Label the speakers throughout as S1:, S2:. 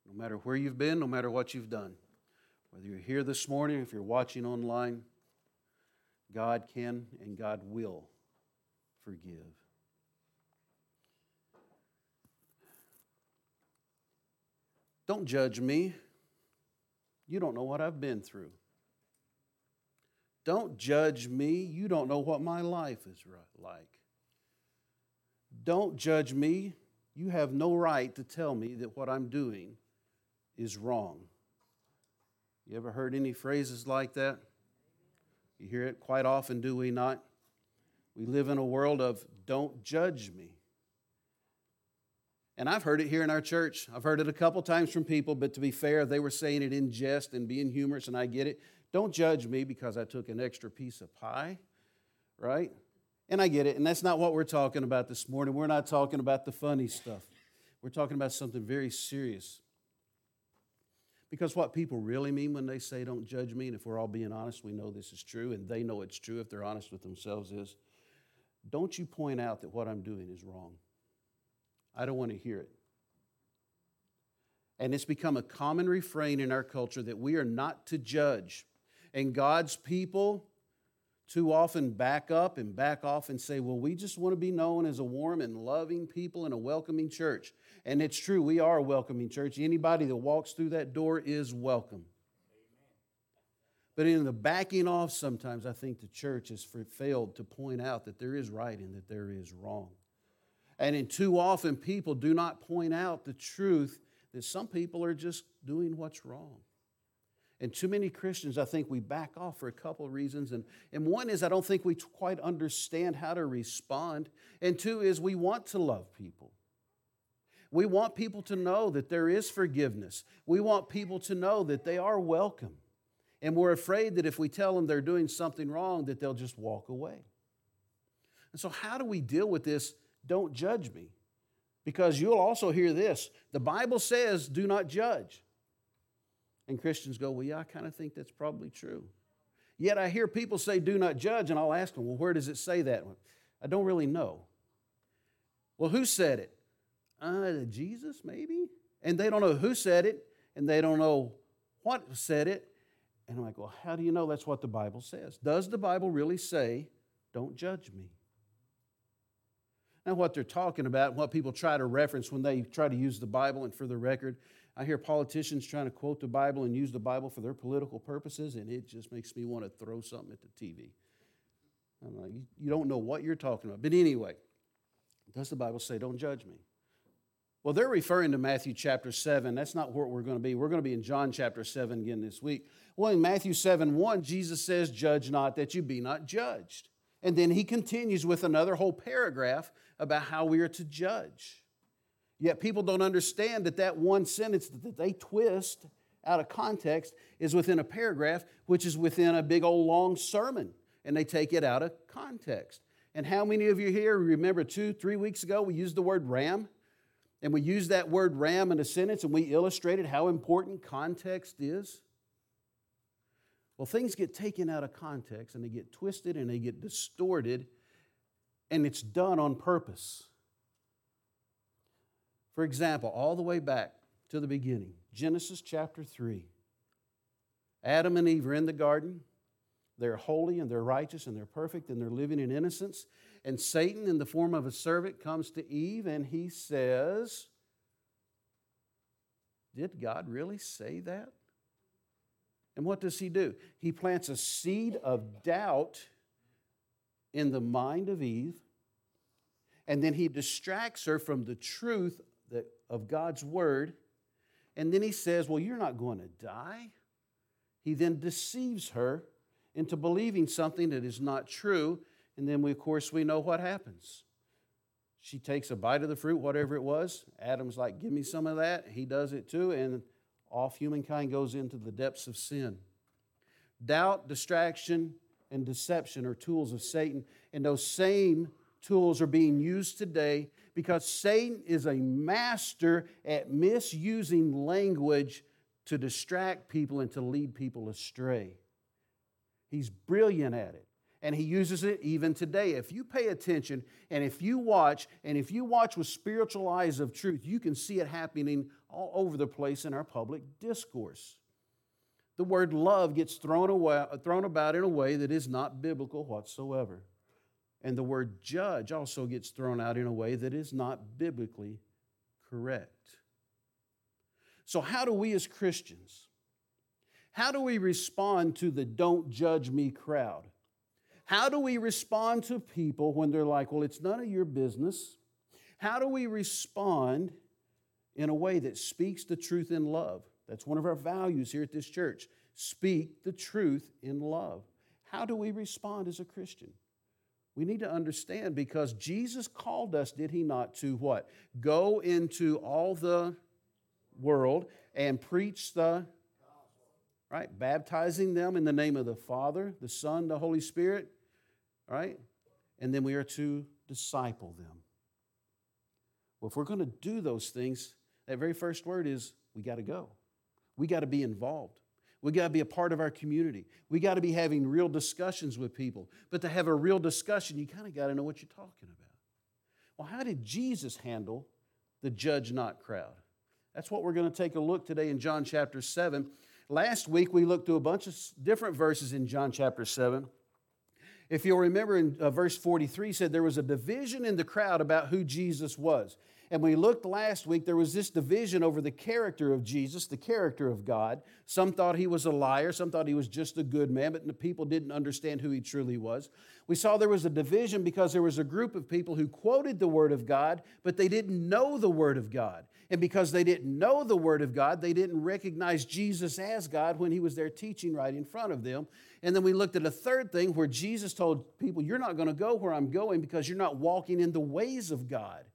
S1: No matter where you've been, no matter what you've done. Whether you're here this morning, if you're watching online, God can and God will forgive. Don't judge me. You don't know what I've been through. Don't judge me. You don't know what my life is like. Don't judge me. You have no right to tell me that what I'm doing is wrong. You ever heard any phrases like that? You hear it quite often, do we not? We live in a world of don't judge me. And I've heard it here in our church. I've heard it a couple times from people, but to be fair, they were saying it in jest and being humorous, and I get it. Don't judge me because I took an extra piece of pie, right? And I get it, and that's not what we're talking about this morning. We're not talking about the funny stuff. We're talking about something very serious. Because what people really mean when they say don't judge me, and if we're all being honest, we know this is true, and they know it's true if they're honest with themselves, is don't you point out that what I'm doing is wrong. I don't want to hear it. And it's become a common refrain in our culture that we are not to judge. And God's people too often back up and back off and say, well, we just want to be known as a warm and loving people and a welcoming church. And it's true, we are a welcoming church. Anybody that walks through that door is welcome. Amen. But in the backing off, sometimes I think the church has failed to point out that there is right and that there is wrong. And too often people do not point out the truth that some people are just doing what's wrong. And too many Christians, I think we back off for a couple of reasons. And one is I don't think we quite understand how to respond. And two is we want to love people. We want people to know that there is forgiveness. We want people to know that they are welcome. And we're afraid that if we tell them they're doing something wrong, that they'll just walk away. And so how do we deal with this? Don't judge me. Because you'll also hear this. The Bible says, do not judge. And Christians go, well, yeah, I kind of think that's probably true. Yet I hear people say, do not judge, and I'll ask them, well, where does it say that? I don't really know. Well, who said it? Jesus, maybe? And they don't know who said it, and they don't know what said it. And I'm like, well, how do you know that's what the Bible says? Does the Bible really say, don't judge me? Now, what they're talking about, and what people try to reference when they try to use the Bible, and for the record, I hear politicians trying to quote the Bible and use the Bible for their political purposes, and it just makes me want to throw something at the TV. I'm like, you don't know what you're talking about. But anyway, does the Bible say, don't judge me? Well, they're referring to Matthew chapter 7. That's not where we're going to be. We're going to be in John chapter 7 again this week. Well, in Matthew 7:1, Jesus says, judge not that you be not judged. And then he continues with another whole paragraph about how we are to judge. Yet people don't understand that that one sentence that they twist out of context is within a paragraph, which is within a big old long sermon. And they take it out of context. And how many of you here remember 2-3 weeks ago we used the word ram? And we used that word ram in a sentence and we illustrated how important context is. Well, things get taken out of context and they get twisted and they get distorted, and it's done on purpose. For example, all the way back to the beginning, Genesis chapter 3. Adam and Eve are in the garden. They're holy and they're righteous and they're perfect and they're living in innocence. And Satan, in the form of a servant, comes to Eve and he says, did God really say that? And what does he do? He plants a seed of doubt in the mind of Eve, and then he distracts her from the truth of God's word, and then he says, well, you're not going to die. He then deceives her into believing something that is not true, and then, of course, we know what happens. She takes a bite of the fruit, whatever it was. Adam's like, give me some of that. He does it too, and off humankind goes into the depths of sin. Doubt, distraction, and deception are tools of Satan, and those same tools are being used today because Satan is a master at misusing language to distract people and to lead people astray. He's brilliant at it. And he uses it even today. If you pay attention and if you watch with spiritual eyes of truth, you can see it happening all over the place in our public discourse. The word love gets thrown about in a way that is not biblical whatsoever. And the word judge also gets thrown out in a way that is not biblically correct. So how do we as Christians, how do we respond to the don't judge me crowd? How do we respond to people when they're like, well, it's none of your business? How do we respond in a way that speaks the truth in love? That's one of our values here at this church. Speak the truth in love. How do we respond as a Christian? We need to understand, because Jesus called us, did He not, to what? Go into all the world and preach the, right? Baptizing them in the name of the Father, the Son, the Holy Spirit, right? And then we are to disciple them. Well, if we're going to do those things, that very first word is we got to go. We got to be involved. We got to be a part of our community. We got to be having real discussions with people. But to have a real discussion, you kind of got to know what you're talking about. Well, how did Jesus handle the judge not crowd? That's what we're going to take a look today in John chapter 7. Last week, we looked through a bunch of different verses in John chapter 7. If you'll remember in verse 43, said there was a division in the crowd about who Jesus was. And we looked last week, there was this division over the character of Jesus, the character of God. Some thought He was a liar. Some thought He was just a good man, but the people didn't understand who He truly was. We saw there was a division because there was a group of people who quoted the Word of God, but they didn't know the Word of God. And because they didn't know the Word of God, they didn't recognize Jesus as God when He was there teaching right in front of them. And then we looked at a third thing where Jesus told people, you're not going to go where I'm going because you're not walking in the ways of God.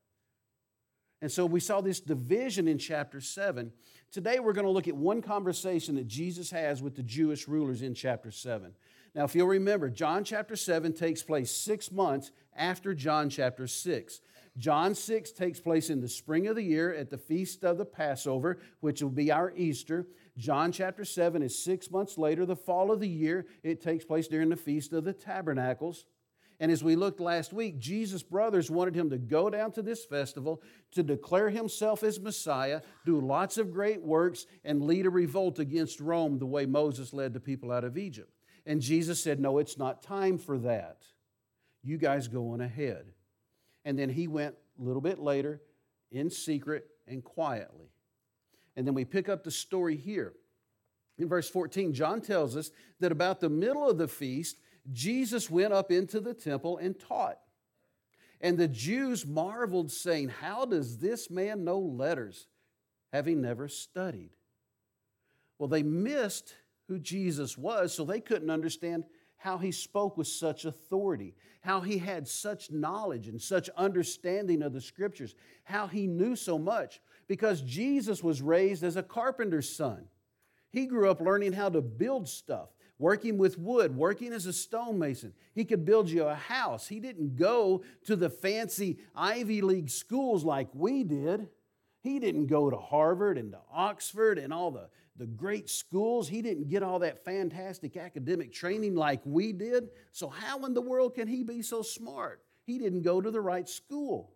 S1: And so we saw this division in chapter 7. Today we're going to look at one conversation that Jesus has with the Jewish rulers in chapter 7. Now, if you'll remember, John chapter 7 takes place 6 months after John chapter 6. John 6 takes place in the spring of the year at the feast of the Passover, which will be our Easter. John chapter 7 is 6 months later, the fall of the year. It takes place during the Feast of the Tabernacles. And as we looked last week, Jesus' brothers wanted Him to go down to this festival to declare Himself as Messiah, do lots of great works, and lead a revolt against Rome the way Moses led the people out of Egypt. And Jesus said, no, it's not time for that. You guys go on ahead. And then He went a little bit later in secret and quietly. And then we pick up the story here. In verse 14, John tells us that about the middle of the feast, Jesus went up into the temple and taught. And the Jews marveled, saying, how does this man know letters, having never studied? Well, they missed who Jesus was, so they couldn't understand how He spoke with such authority, how He had such knowledge and such understanding of the Scriptures, how He knew so much, because Jesus was raised as a carpenter's son. He grew up learning how to build stuff, working with wood, working as a stonemason. He could build you a house. He didn't go to the fancy Ivy League schools like we did. He didn't go to Harvard and to Oxford and all the great schools. He didn't get all that fantastic academic training like we did. So how in the world can He be so smart? He didn't go to the right school.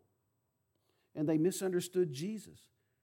S1: And they misunderstood Jesus.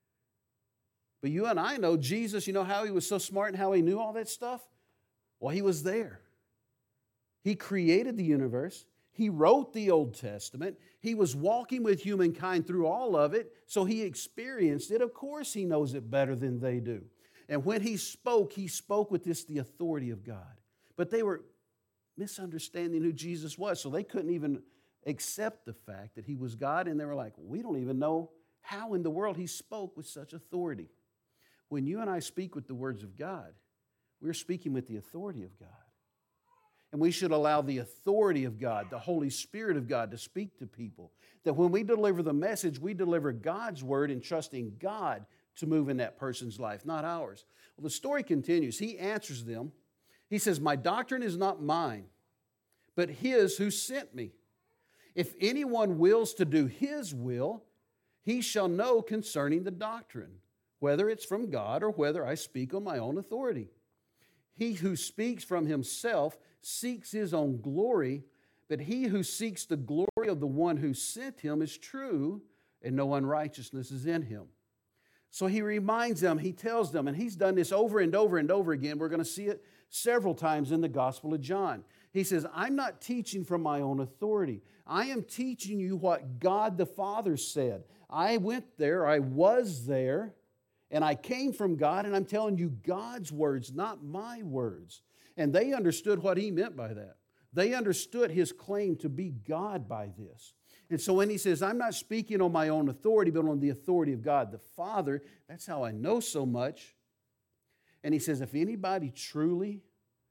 S1: But you and I know Jesus, you know how He was so smart and how He knew all that stuff? Well, He was there. He created the universe. He wrote the Old Testament. He was walking with humankind through all of it, so He experienced it. Of course, He knows it better than they do. And when He spoke with the authority of God. But they were misunderstanding who Jesus was, so they couldn't even accept the fact that He was God, and they were like, we don't even know how in the world He spoke with such authority. When you and I speak with the words of God, we're speaking with the authority of God. And we should allow the authority of God, the Holy Spirit of God, to speak to people. That when we deliver the message, we deliver God's word and trusting God to move in that person's life, not ours. Well, the story continues. He answers them. He says, my doctrine is not mine, but His who sent me. If anyone wills to do His will, he shall know concerning the doctrine, whether it's from God or whether I speak on my own authority. He who speaks from himself seeks his own glory, but he who seeks the glory of the one who sent him is true, and no unrighteousness is in him. So he reminds them, he tells them, and he's done this over and over and over again. We're going to see it several times in the Gospel of John. He says, I'm not teaching from my own authority. I am teaching you what God the Father said. I went there, I was there, and I came from God, and I'm telling you God's words, not my words. And they understood what he meant by that. They understood his claim to be God by this. And so when he says, I'm not speaking on my own authority, but on the authority of God the Father, that's how I know so much. And he says, if anybody truly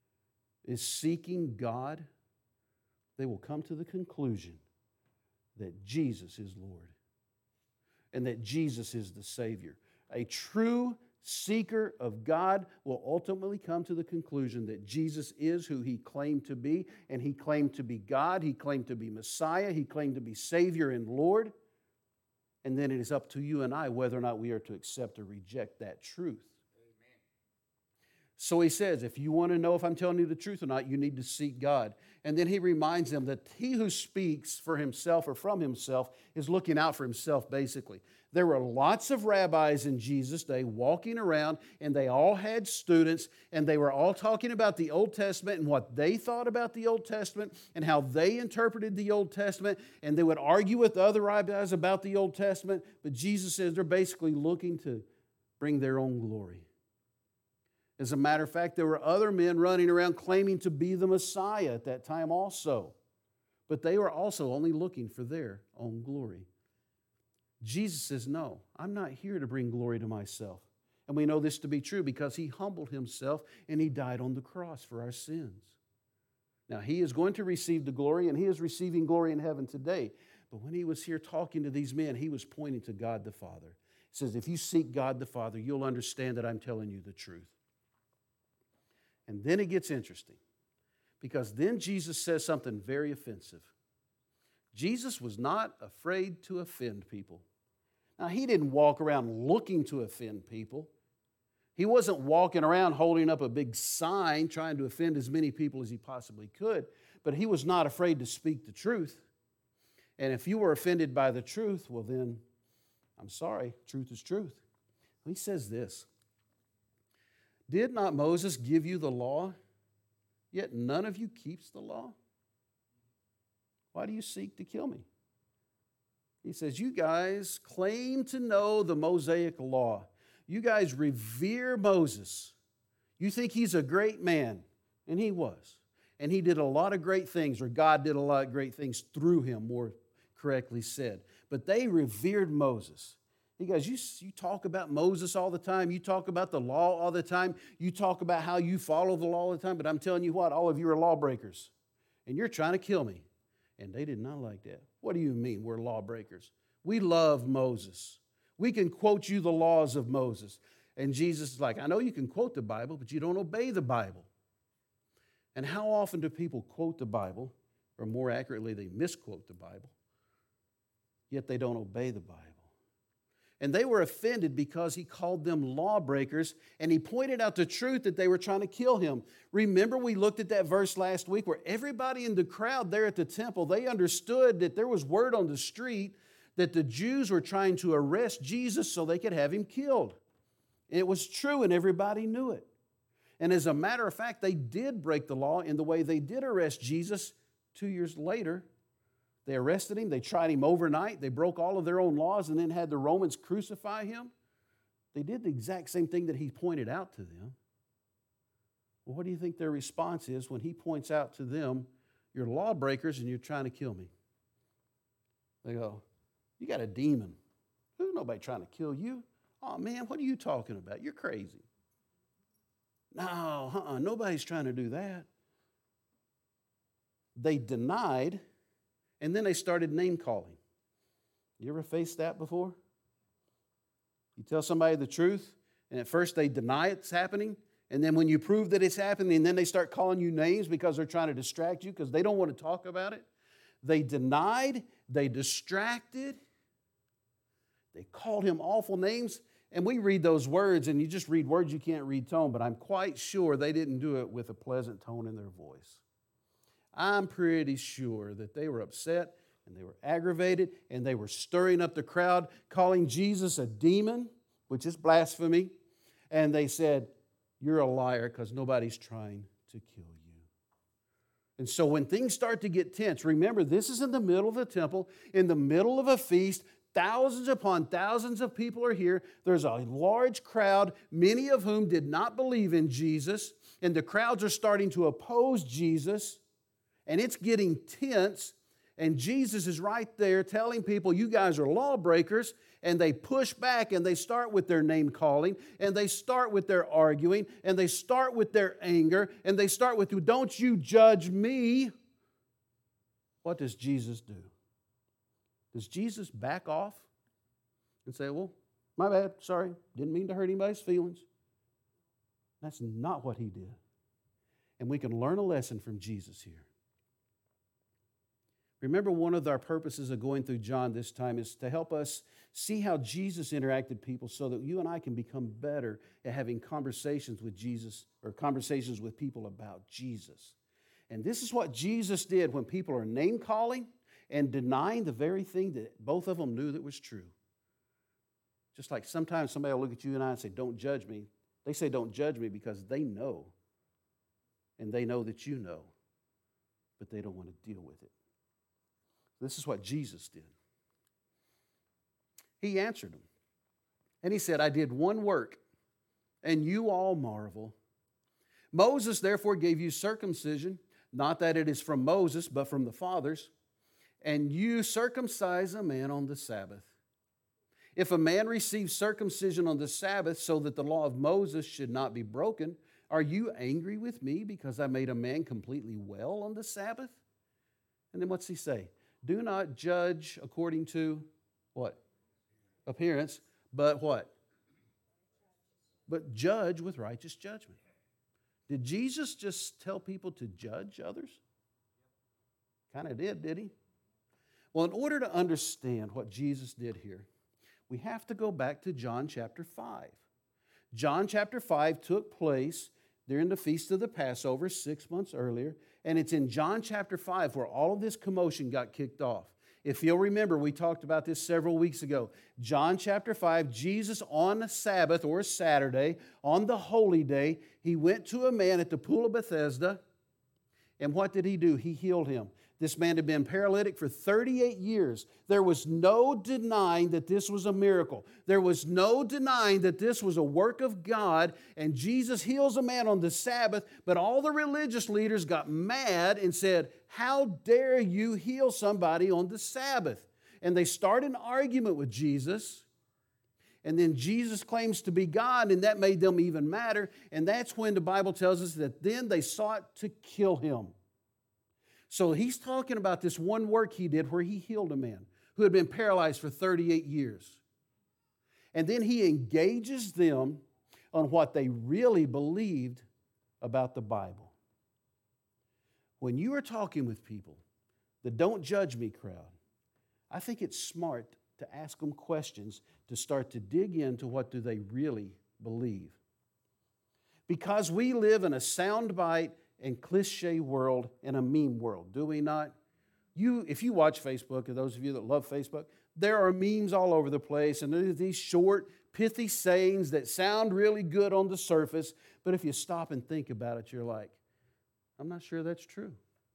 S1: is seeking God, they will come to the conclusion that Jesus is Lord and that Jesus is the Savior. A true seeker of God will ultimately come to the conclusion that Jesus is who he claimed to be, and he claimed to be God, he claimed to be Messiah, he claimed to be Savior and Lord. And then it is up to you and I whether or not we are to accept or reject that truth. Amen. So he says, if you want to know if I'm telling you the truth or not, you need to seek God. And then he reminds them that he who speaks for himself or from himself is looking out for himself, basically. There were lots of rabbis in Jesus' day walking around, and they all had students, and they were all talking about the Old Testament and what they thought about the Old Testament and how they interpreted the Old Testament, and they would argue with other rabbis about the Old Testament, but Jesus says they're basically looking to bring their own glory. As a matter of fact, there were other men running around claiming to be the Messiah at that time also, but they were also only looking for their own glory. Jesus says, no, I'm not here to bring glory to myself. And we know this to be true because he humbled himself and he died on the cross for our sins. Now, he is going to receive the glory, and he is receiving glory in heaven today. But when he was here talking to these men, he was pointing to God the Father. He says, if you seek God the Father, you'll understand that I'm telling you the truth. And then it gets interesting, because then Jesus says something very offensive. Jesus was not afraid to offend people. Now, he didn't walk around looking to offend people. He wasn't walking around holding up a big sign trying to offend as many people as he possibly could, but he was not afraid to speak the truth. And if you were offended by the truth, well then, I'm sorry, truth is truth. He says this, did not Moses give you the law, yet none of you keeps the law? Why do you seek to kill me? He says, you guys claim to know the Mosaic law. You guys revere Moses. You think he's a great man, and he was. And he did a lot of great things, or God did a lot of great things through him, more correctly said. But they revered Moses. You guys, you talk about Moses all the time. You talk about the law all the time. You talk about how you follow the law all the time. But I'm telling you what, all of you are lawbreakers. And you're trying to kill me. And they did not like that. What do you mean we're lawbreakers? We love Moses. We can quote you the laws of Moses. And Jesus is like, I know you can quote the Bible, but you don't obey the Bible. And how often do people quote the Bible, or more accurately, they misquote the Bible, yet they don't obey the Bible? And they were offended because he called them lawbreakers, and he pointed out the truth that they were trying to kill him. Remember, we looked at that verse last week where everybody in the crowd there at the temple, they understood that there was word on the street that the Jews were trying to arrest Jesus so they could have him killed. It was true, and everybody knew it. And as a matter of fact, they did break the law in the way they did arrest Jesus 2 years later. They arrested him, they tried him overnight, they broke all of their own laws and then had the Romans crucify him. They did the exact same thing that he pointed out to them. Well, what do you think their response is when he points out to them, you're lawbreakers and you're trying to kill me? They go, you got a demon. There's nobody trying to kill you. Oh man, what are you talking about? You're crazy. No, nobody's trying to do that. They denied, and then they started name-calling. You ever faced that before? You tell somebody the truth, and at first they deny it's happening, and then when you prove that it's happening, then they start calling you names because they're trying to distract you because they don't want to talk about it. They denied, they distracted, they called him awful names, And we read those words, and you just read words, you can't read tone, but I'm quite sure they didn't do it with a pleasant tone in their voice. I'm pretty sure that they were upset, and they were aggravated, and they were stirring up the crowd, calling Jesus a demon, which is blasphemy. And they said, "You're a liar because nobody's trying to kill you." And so when things start to get tense, remember, this is in the middle of the temple, in the middle of a feast. Thousands upon thousands of people are here. There's a large crowd, many of whom did not believe in Jesus. And the crowds are starting to oppose Jesus. And it's getting tense. And Jesus is right there telling people, "You guys are lawbreakers." And they push back and they start with their name calling. And they start with their arguing. And they start with their anger. And they start with, "Don't you judge me." What does Jesus do? Does Jesus back off and say, "Well, my bad, sorry, didn't mean to hurt anybody's feelings"? That's not what he did. And we can learn a lesson from Jesus here. Remember, one of our purposes of going through John this time is to help us see how Jesus interacted with people so that you and I can become better at having conversations with Jesus or conversations with people about Jesus. And this is what Jesus did when people are name-calling and denying the very thing that both of them knew that was true. Just like sometimes somebody will look at you and I and say, "Don't judge me." They say, "Don't judge me," because they know. And they know that you know. But they don't want to deal with it. This is what Jesus did. He answered them. And he said, "I did one work, and you all marvel. Moses therefore gave you circumcision, not that it is from Moses, but from the fathers. And you circumcise a man on the Sabbath. If a man receives circumcision on the Sabbath so that the law of Moses should not be broken, are you angry with me because I made a man completely well on the Sabbath?" And then what's he say? "Do not judge according to" what? "Appearance, but" what? "But judge with righteous judgment." Did Jesus just tell people to judge others? Kind of did he? Well, in order to understand what Jesus did here, we have to go back to John chapter 5. John chapter 5 took place during the Feast of the Passover 6 months earlier, and it's in John chapter 5 where all of this commotion got kicked off. If you'll remember, we talked about this several weeks ago. John chapter 5, Jesus on a Sabbath or a Saturday, on the holy day, he went to a man at the pool of Bethesda, and what did he do? He healed him. This man had been paralytic for 38 years. There was no denying that this was a miracle. There was no denying that this was a work of God, and Jesus heals a man on the Sabbath, but all the religious leaders got mad and said, "How dare you heal somebody on the Sabbath?" And they started an argument with Jesus, and then Jesus claims to be God, and that made them even madder, and that's when the Bible tells us that then they sought to kill him. So he's talking about this one work he did where he healed a man who had been paralyzed for 38 years. And then he engages them on what they really believed about the Bible. When you are talking with people, the "don't judge me" crowd, I think it's smart to ask them questions to start to dig into what do they really believe. Because we live in a soundbite and cliche world and a meme world, do we not? If you watch Facebook, and those of you that love Facebook, there are memes all over the place, and there's these short, pithy sayings that sound really good on the surface, but if you stop and think about it, you're like, I'm not sure that's true.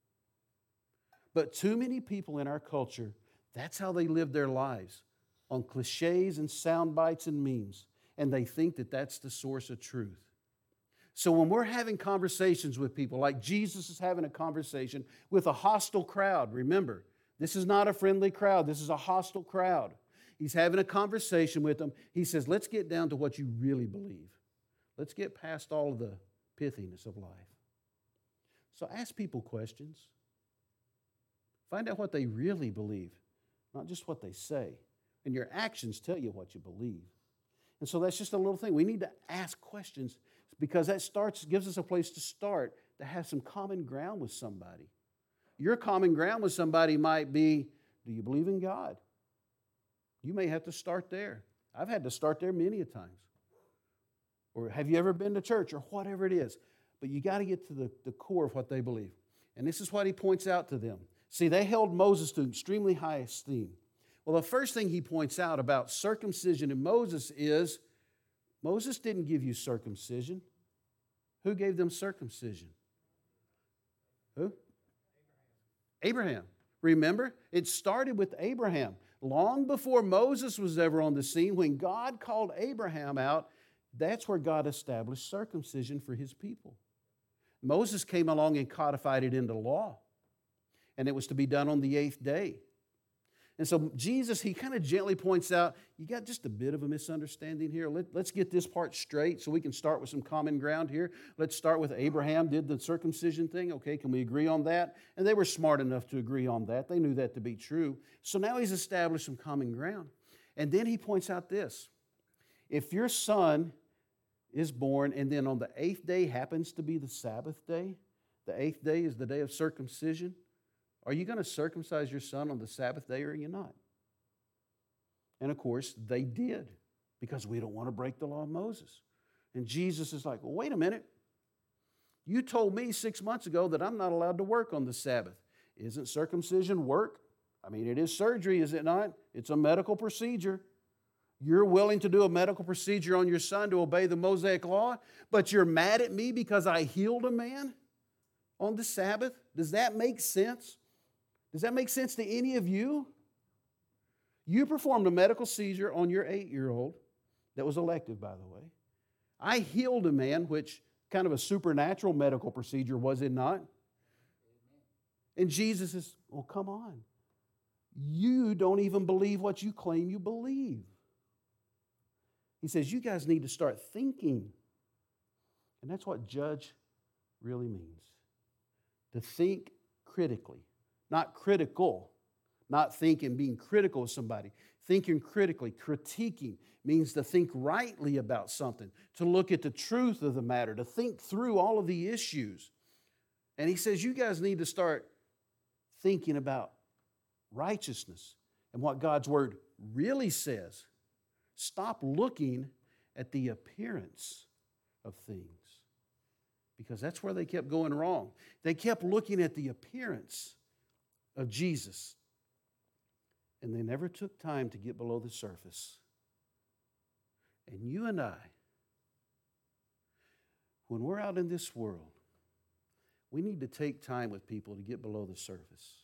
S1: But too many people in our culture, that's how they live their lives, on cliches and sound bites and memes, and they think that that's the source of truth. So when we're having conversations with people, like Jesus is having a conversation with a hostile crowd, remember, this is not a friendly crowd, this is a hostile crowd. He's having a conversation with them. He says, let's get down to what you really believe. Let's get past all of the pithiness of life. So ask people questions. Find out what they really believe, not just what they say. And your actions tell you what you believe. And so that's just a little thing. We need to ask questions because that gives us a place to start to have some common ground with somebody. Your common ground with somebody might be, do you believe in God? You may have to start there. I've had to start there many a times. Or have you ever been to church, or whatever it is. But you got to get to the core of what they believe. And this is what he points out to them. See, they held Moses to extremely high esteem. Well, the first thing he points out about circumcision in Moses is Moses didn't give you circumcision. Who gave them circumcision? Who? Abraham. Remember? It started with Abraham. Long before Moses was ever on the scene, when God called Abraham out, that's where God established circumcision for his people. Moses came along and codified it into law. And it was to be done on the 8th day. And so Jesus, he kind of gently points out, you got just a bit of a misunderstanding here. Let's get this part straight so we can start with some common ground here. Let's start with Abraham did the circumcision thing. Okay, can we agree on that? And they were smart enough to agree on that. They knew that to be true. So now he's established some common ground. And then he points out this. If your son is born and then on the 8th day happens to be the Sabbath day, the 8th day is the day of circumcision, are you going to circumcise your son on the Sabbath day or are you not? And of course, they did because we don't want to break the law of Moses. And Jesus is like, well, wait a minute. You told me 6 months ago that I'm not allowed to work on the Sabbath. Isn't circumcision work? I mean, it is surgery, is it not? It's a medical procedure. You're willing to do a medical procedure on your son to obey the Mosaic law, but you're mad at me because I healed a man on the Sabbath? Does that make sense? Does that make sense to any of you? You performed a medical procedure on your 8-year-old that was elective, by the way. I healed a man, which kind of a supernatural medical procedure, was it not? And Jesus says, well, come on. You don't even believe what you claim you believe. He says, you guys need to start thinking. And that's what judge really means. To think critically. Not critical. Not thinking, being critical of somebody. Thinking critically. Critiquing means to think rightly about something. To look at the truth of the matter. To think through all of the issues. And he says, you guys need to start thinking about righteousness and what God's Word really says. Stop looking at the appearance of things. Because that's where they kept going wrong. They kept looking at the appearance of Jesus. And they never took time to get below the surface. And you and I, when we're out in this world, we need to take time with people to get below the surface.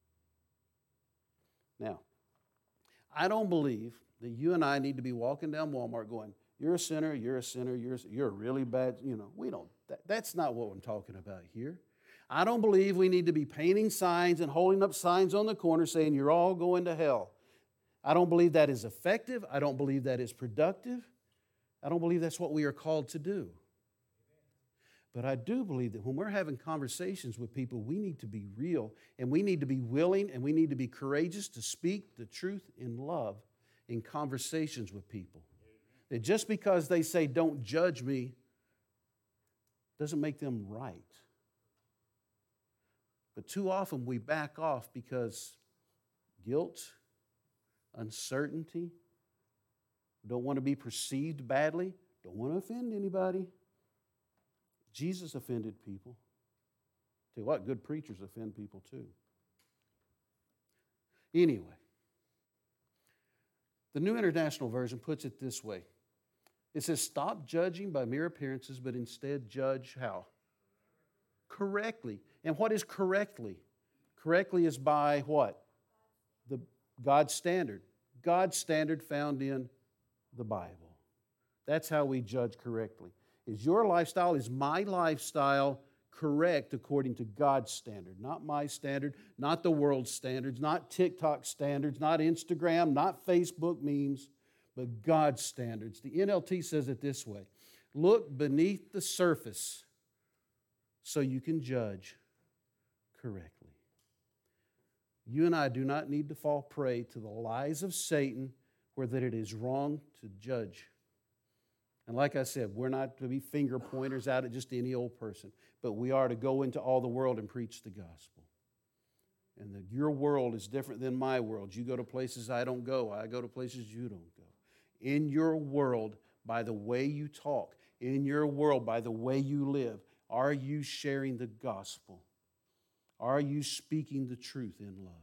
S1: Now, I don't believe that you and I need to be walking down Walmart going, you're a sinner, you're a sinner, you're a really bad, we don't, that's not what I'm talking about here. I don't believe we need to be painting signs and holding up signs on the corner saying you're all going to hell. I don't believe that is effective. I don't believe that is productive. I don't believe that's what we are called to do. But I do believe that when we're having conversations with people, we need to be real and we need to be willing and we need to be courageous to speak the truth in love in conversations with people. That just because they say, don't judge me, doesn't make them right. But too often we back off because guilt, uncertainty, don't want to be perceived badly, don't want to offend anybody. Jesus offended people. Tell you what, good preachers offend people too. Anyway, the New International Version puts it this way. It says, stop judging by mere appearances, but instead judge how? Correctly. And what is correctly? Correctly is by what? The God's standard. God's standard found in the Bible. That's how we judge correctly. Is your lifestyle, is my lifestyle correct according to God's standard? Not my standard, not the world's standards, not TikTok standards, not Instagram, not Facebook memes, but God's standards. The NLT says it this way. Look beneath the surface so you can judge correctly. You and I do not need to fall prey to the lies of Satan or that it is wrong to judge. And like I said, we're not to be finger pointers out at just any old person, but we are to go into all the world and preach the gospel. And that your world is different than my world. You go to places I don't go. I go to places you don't go. in your world by the way you talk, in your world by the way you live? Are you sharing the gospel? Are you speaking the truth in love?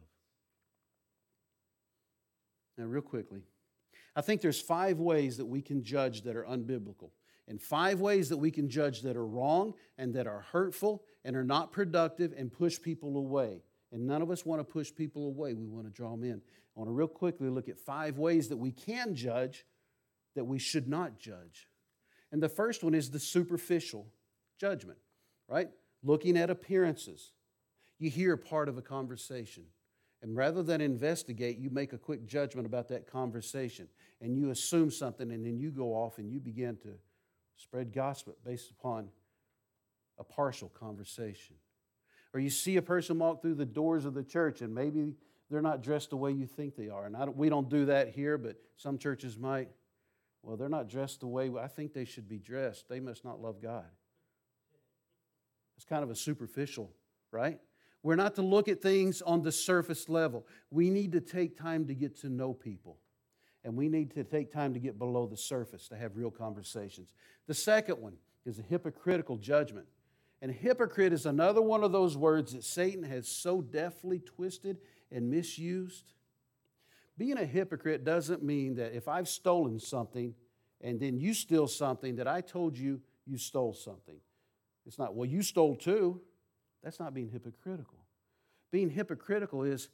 S1: Now, real quickly, I think there's 5 ways that we can judge that are unbiblical, and 5 ways that we can judge that are wrong and that are hurtful and are not productive and push people away. And none of us want to push people away. We want to draw them in. I want to real quickly look at 5 ways that we can judge that we should not judge. And the first one is the superficial judgment, right? Looking at appearances. You hear part of a conversation, and rather than investigate, you make a quick judgment about that conversation, and you assume something, and then you go off and you begin to spread gossip based upon a partial conversation. Or you see a person walk through the doors of the church, and maybe they're not dressed the way you think they are. And we don't do that here, but some churches might. Well, they're not dressed the way I think they should be dressed. They must not love God. It's kind of a superficial, right? We're not to look at things on the surface level. We need to take time to get to know people. And we need to take time to get below the surface to have real conversations. The second one is a hypocritical judgment. And hypocrite is another one of those words that Satan has so deftly twisted and misused. Being a hypocrite doesn't mean that if I've stolen something and then you steal something, that I told you you stole something. It's not, well, you stole too. That's not being hypocritical. Being hypocritical is,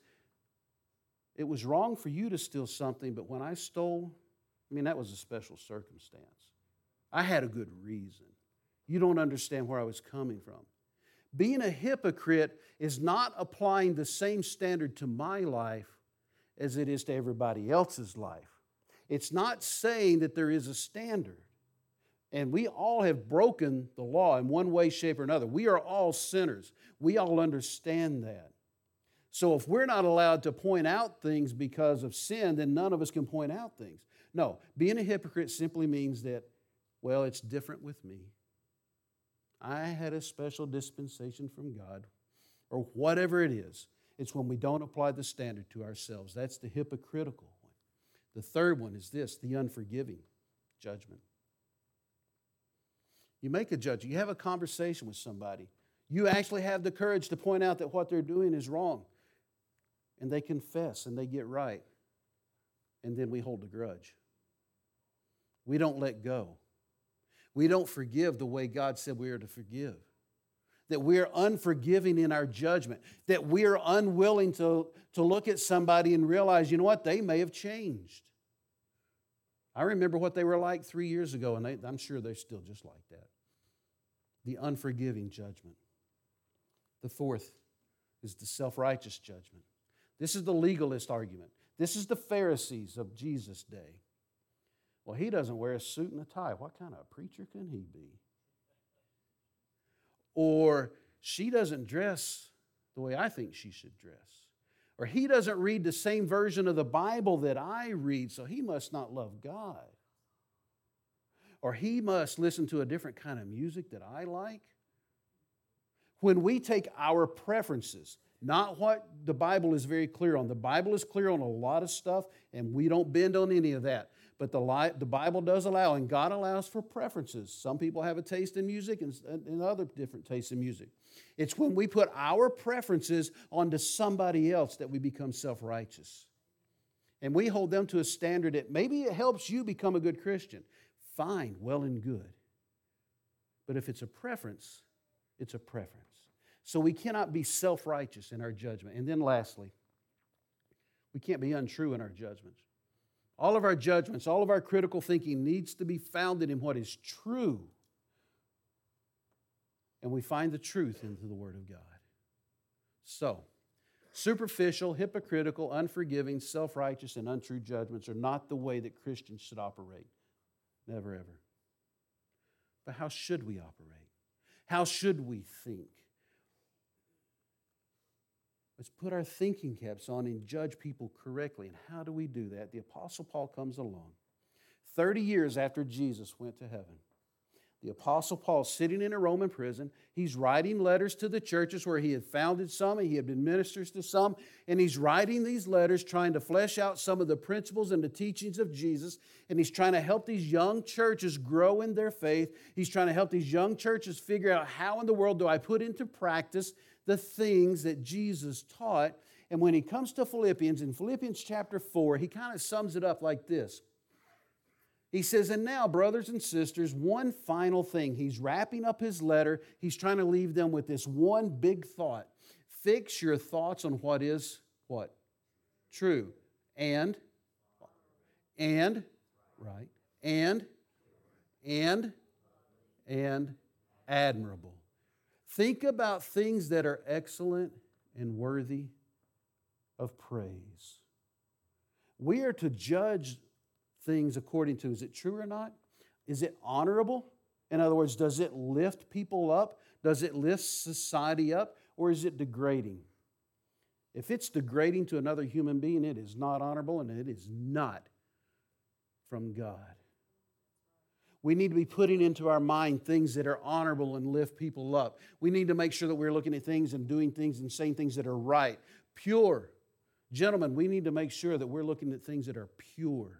S1: it was wrong for you to steal something, but when I stole, that was a special circumstance. I had a good reason. You don't understand where I was coming from. Being a hypocrite is not applying the same standard to my life as it is to everybody else's life. It's not saying that there is a standard. And we all have broken the law in one way, shape, or another. We are all sinners. We all understand that. So if we're not allowed to point out things because of sin, then none of us can point out things. No, being a hypocrite simply means that, well, it's different with me. I had a special dispensation from God, or whatever it is. It's when we don't apply the standard to ourselves. That's the hypocritical one. The third one is this, the unforgiving judgment. You make a judgment. You have a conversation with somebody. You actually have the courage to point out that what they're doing is wrong. And they confess and they get right. And then we hold a grudge. We don't let go. We don't forgive the way God said we are to forgive. That we are unforgiving in our judgment. That we are unwilling to look at somebody and realize, you know what, they may have changed. I remember what they were like 3 years ago, and I'm sure they're still just like that. The unforgiving judgment. The fourth is the self-righteous judgment. This is the legalist argument. This is the Pharisees of Jesus' day. Well, he doesn't wear a suit and a tie. What kind of preacher can he be? Or she doesn't dress the way I think she should dress. Or he doesn't read the same version of the Bible that I read, so he must not love God. Or he must listen to a different kind of music that I like. When we take our preferences, not what the Bible is very clear on. The Bible is clear on a lot of stuff, and we don't bend on any of that. But the Bible does allow, and God allows for preferences. Some people have a taste in music and other different tastes in music. It's when we put our preferences onto somebody else that we become self-righteous. And we hold them to a standard that maybe it helps you become a good Christian. Fine, well and good. But if it's a preference, it's a preference. So we cannot be self-righteous in our judgment. And then lastly, we can't be untrue in our judgments. All of our judgments, all of our critical thinking needs to be founded in what is true. And we find the truth into the Word of God. So, superficial, hypocritical, unforgiving, self-righteous, and untrue judgments are not the way that Christians should operate. Never, ever. But how should we operate? How should we think? Let's put our thinking caps on and judge people correctly. And how do we do that? The Apostle Paul comes along 30 years after Jesus went to heaven. The Apostle Paul sitting in a Roman prison. He's writing letters to the churches where he had founded some, and he had been ministers to some, and he's writing these letters trying to flesh out some of the principles and the teachings of Jesus, and he's trying to help these young churches grow in their faith. He's trying to help these young churches figure out how in the world do I put into practice the things that Jesus taught. And when he comes to Philippians, in Philippians chapter 4, he kind of sums it up like this. He says, and now, brothers and sisters, one final thing. He's wrapping up his letter. He's trying to leave them with this one big thought. Fix your thoughts on what is what? True. And right. And admirable. Think about things that are excellent and worthy of praise. We are to judge things according to, is it true or not? Is it honorable? In other words, does it lift people up? Does it lift society up? Or is it degrading? If it's degrading to another human being, it is not honorable and it is not from God. We need to be putting into our mind things that are honorable and lift people up. We need to make sure that we're looking at things and doing things and saying things that are right, pure. Gentlemen, we need to make sure that we're looking at things that are pure,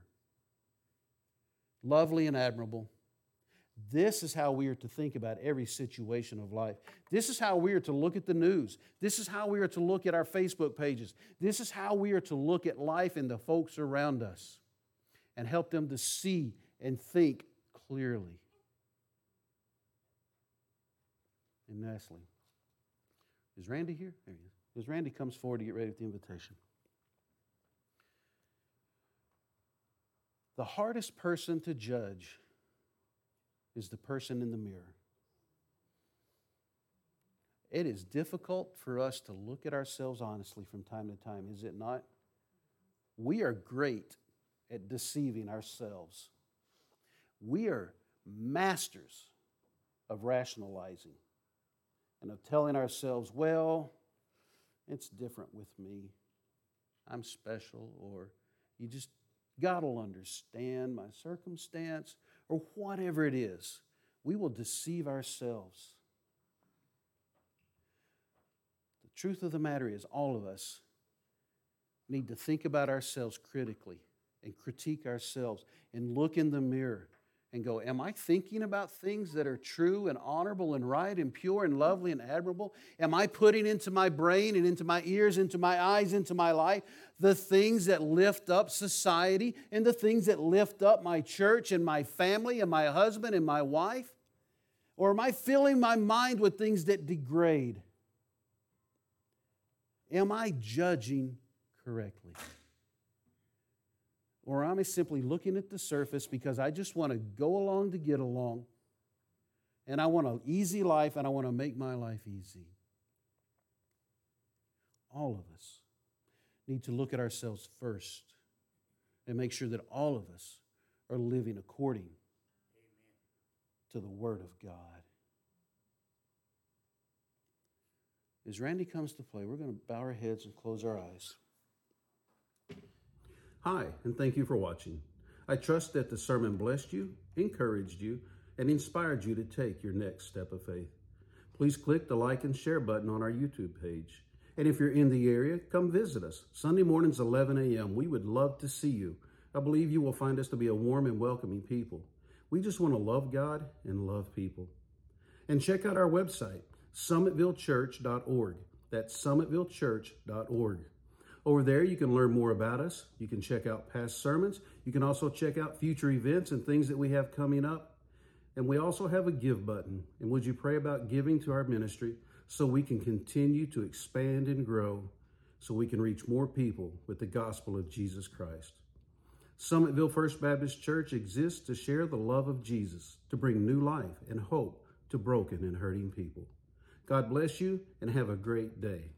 S1: lovely and admirable. This is how we are to think about every situation of life. This is how we are to look at the news. This is how we are to look at our Facebook pages. This is how we are to look at life and the folks around us and help them to see and think clearly. And lastly, is Randy here? There he is. As Randy comes forward to get ready with the invitation. The hardest person to judge is the person in the mirror. It is difficult for us to look at ourselves honestly from time to time, is it not? We are great at deceiving ourselves. We are masters of rationalizing and of telling ourselves, well, it's different with me. I'm special, or you just God will understand my circumstance, or whatever it is. We will deceive ourselves. The truth of the matter is, all of us need to think about ourselves critically and critique ourselves and look in the mirror and go, am I thinking about things that are true and honorable and right and pure and lovely and admirable? Am I putting into my brain and into my ears, into my eyes, into my life, the things that lift up society and the things that lift up my church and my family and my husband and my wife? Or am I filling my mind with things that degrade? Am I judging correctly? Or am I simply looking at the surface because I just want to go along to get along, and I want an easy life, and I want to make my life easy? All of us need to look at ourselves first and make sure that all of us are living according to the Word of God. As Randy comes to play, we're going to bow our heads and close our eyes.
S2: Hi, and thank you for watching. I trust that the sermon blessed you, encouraged you, and inspired you to take your next step of faith. Please click the like and share button on our YouTube page. And if you're in the area, come visit us. Sunday mornings, 11 a.m. We would love to see you. I believe you will find us to be a warm and welcoming people. We just want to love God and love people. And check out our website, summitvillechurch.org. That's summitvillechurch.org. Over there, you can learn more about us. You can check out past sermons. You can also check out future events and things that we have coming up. And we also have a give button. And would you pray about giving to our ministry so we can continue to expand and grow, so we can reach more people with the gospel of Jesus Christ. Summitville First Baptist Church exists to share the love of Jesus, to bring new life and hope to broken and hurting people. God bless you and have a great day.